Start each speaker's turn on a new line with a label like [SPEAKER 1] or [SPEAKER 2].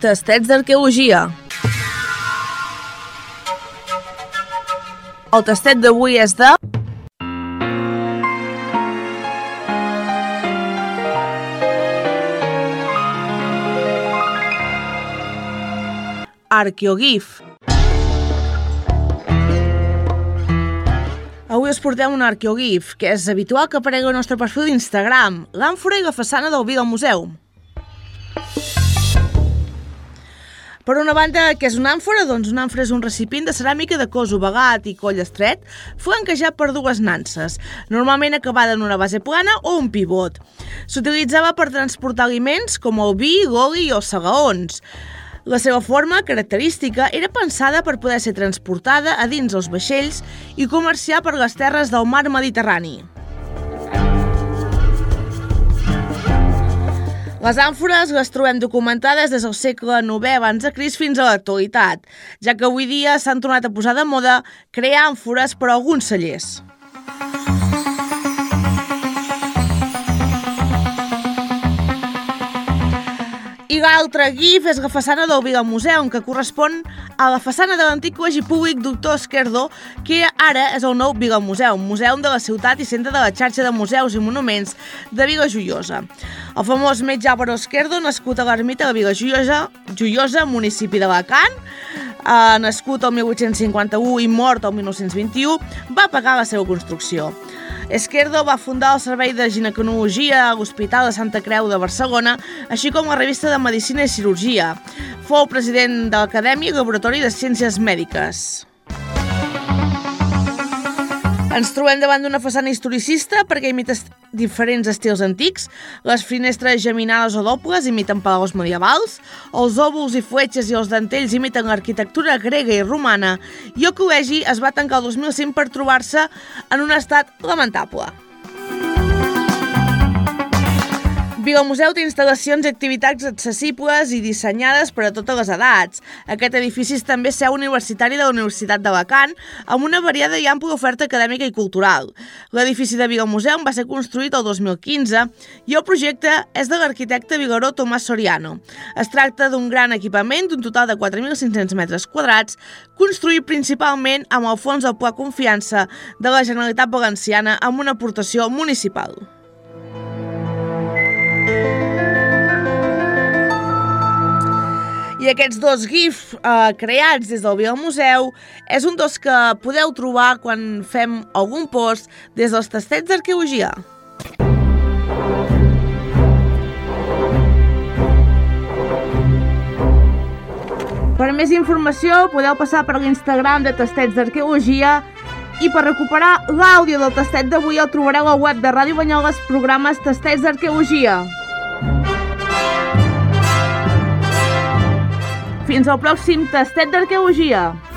[SPEAKER 1] Tastets d'arqueologia. El tastet d'avui és de... Arqueoglif. Avui us portem un arqueoglif, que és habitual que aparegui al nostre perfil d'Instagram, l'àmfora i la façana del vi del museu. Per una banda, què és una àmfora? Doncs una àmfora és un recipient de ceràmica de cos ovagat i coll estret, flanquejat per dues nanses, normalment acabada en una base plana o un pivot. S'utilitzava per transportar aliments com el vi, l'oli i els sagaons. La seva forma característica era pensada per poder ser transportada a dins els vaixells i comerciar per les terres del mar Mediterrani. Les àmfores les trobem documentades des del segle IX a.C. fins a l'actualitat, ja que avui dia s'han tornat a posar de moda crear àmfores per a alguns cellers. I l'altre glif és la façana del vi del museu, que correspon a la façana de l'antic col·legi públic Doctor Esquerdo, que ara és el nou Vila Museu, museu de la ciutat i centre de la xarxa de museus i monuments de Vila Joiosa. El famós metge Álvaro Esquerdo, nascut a l'ermita de Vila Joiosa, municipi d'Alacant, nascut el 1851 i mort el 1921, va pagar la seva construcció. Esquerdo va fundar el Servei de Ginecologia a l'Hospital de Santa Creu de Barcelona, així com la revista de Medicina i Cirurgia. Fou president de l'Acadèmia i Laboratori de Ciències Mèdiques. Ens trobem davant d'una façana historicista perquè imita diferents estils antics. Les finestres geminades o dobles imiten palaus medievals, els òvuls i fletxes i els dentells imiten l'arquitectura grega i romana i el col·legi es va tancar el 2005 per trobar-se en un estat lamentable. Vila Museu té instal·lacions i activitats accessibles i dissenyades per a totes les edats. Aquest edifici és també seu universitari de la Universitat d'Alacant, amb una variada i àmplia oferta acadèmica i cultural. L'edifici de Vila Museu va ser construït el 2015 i el projecte és de l'arquitecte vilaró Tomàs Soriano. Es tracta d'un gran equipament d'un total de 4.500 metres quadrats, construït principalment amb el fons del Pla Confiança de la Generalitat Valenciana amb una aportació municipal. I aquests dos GIFs creats des del Vila Museu és un dels que podeu trobar quan fem algun post des dels tastets d'arqueologia. Per més informació podeu passar per l'Instagram de Tastets d'Arqueologia i per recuperar l'àudio del tastet d'avui el trobareu a la web de Ràdio Banyoles, programes Tastets d'Arqueologia. Fins al pròxim tastet d'arqueologia.